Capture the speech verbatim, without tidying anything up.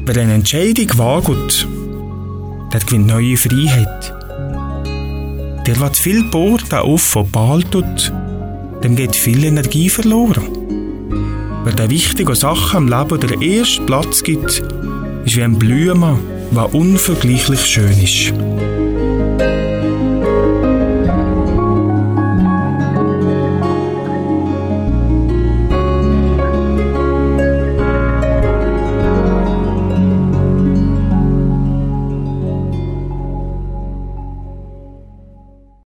Wer eine Entscheidung wagt, der gewinnt neue Freiheit. Der, der viel bohrt, auf und behaltet, dem geht viel Energie verloren. Wer den wichtigen Sachen im Leben den ersten Platz gibt, ist wie ein Blume, die unvergleichlich schön ist.